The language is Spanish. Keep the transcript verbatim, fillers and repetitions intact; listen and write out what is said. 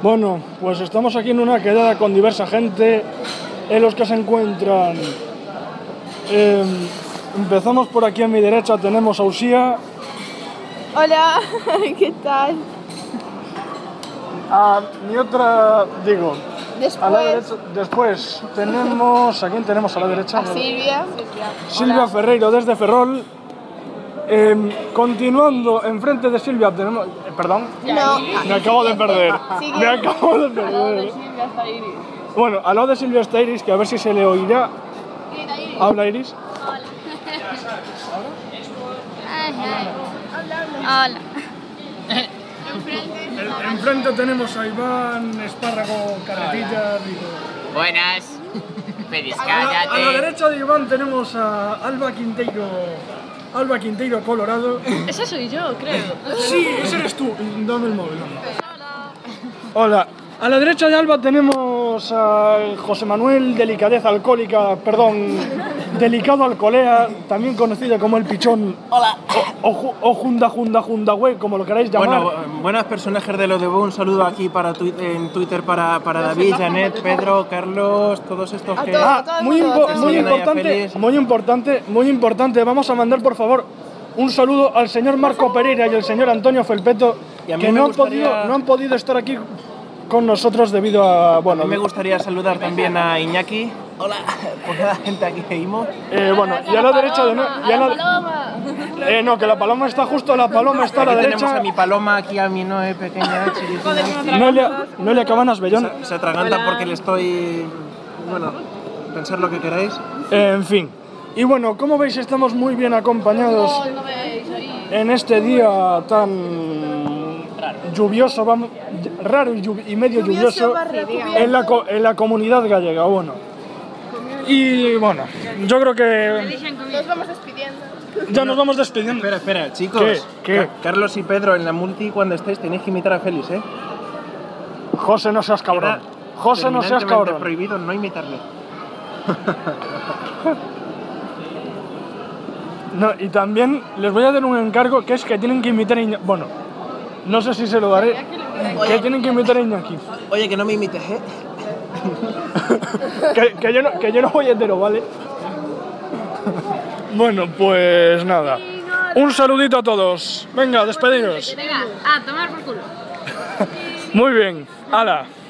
Bueno, pues estamos aquí en una quedada con diversa gente, en los que se encuentran... Eh, empezamos por aquí a mi derecha, tenemos a Usía. Hola, ¿qué tal? A mi otra, digo, Después, a la derecha, después tenemos, ¿a quién tenemos a la derecha? a Silvia. Silvia Hola. Ferreiro desde Ferrol. Eh, continuando, enfrente de Silvia tenemos... eh, perdón, No. me acabo de perder, Sigue. me acabo de perder. Bueno, al lado de Silvia está Iris, que a ver si se le oirá. Habla Iris. Hola. En- Enfrente tenemos a Iván Espárrago Carretillas. Digo. Buenas. Feliz, A la, a la cállate. derecha de Iván tenemos a Alba Quinteiro. Alba Quinteiro Colorado. Ese soy yo, creo. Sí, ese eres tú. Dame el móvil. Hola. A la derecha de Alba tenemos a José Manuel Delicadeza Alcohólica, perdón, Delicado Alcolea, también conocido como El Pichón. Hola. O, o, o Junda Junda Junda Güey, como lo queráis llamar. Bueno, buenos personajes de lo de un saludo aquí para tu, en Twitter para, para David, Janet, Pedro, Carlos, todos estos que... todos. Ah, todo el muy, mundo, impo- todo el muy mundo. importante, Feliz. muy importante, muy importante. Vamos a mandar, por favor, un saludo al señor Marco Pereira y al señor Antonio Felpeto, Y a mí que me no han, gustaría- podido, no han podido estar aquí con nosotros debido a... Bueno, A mí me gustaría saludar también a Iñaki. Hola, por la gente aquí que vimos. eh, bueno, y a la derecha de... no- y a la- eh, no, que la paloma está justo, la paloma está a la Aquí tenemos derecha. a mi paloma, aquí a mi Noé pequeña, chiquitina. Noelia, Noelia Cabanas Bellón. Se, se atraganta porque le estoy... Bueno, pensar lo que queráis. Eh, en fin. Y bueno, como veis, estamos muy bien acompañados en este día tan lluvioso, vamos, raro y, lluv- y medio lluvioso, Lluvioso barra lluvioso. en la, co- en la comunidad gallega. Bueno. Y bueno, yo creo que Nos vamos despidiendo. ya nos vamos despidiendo. Espera, espera, chicos. ¿Qué? ¿Qué? Ca- Carlos y Pedro, en la multi, cuando estéis, tenéis que imitar a Félix, ¿eh? José, no seas cabrón. Queda José, no seas terminantemente cabrón. prohibido no imitarle. No, y también les voy a dar un encargo, que es que tienen que imitar a Iñaki. Bueno, no sé si se lo daré. Que tienen que imitar a Iñaki. Oye, que no me imites, ¿eh? que, que, yo no, que yo no voy entero, ¿vale? Bueno, pues nada. Un saludito a todos. Venga, despediros. Venga, a tomar por culo. Muy bien. ¡Hala!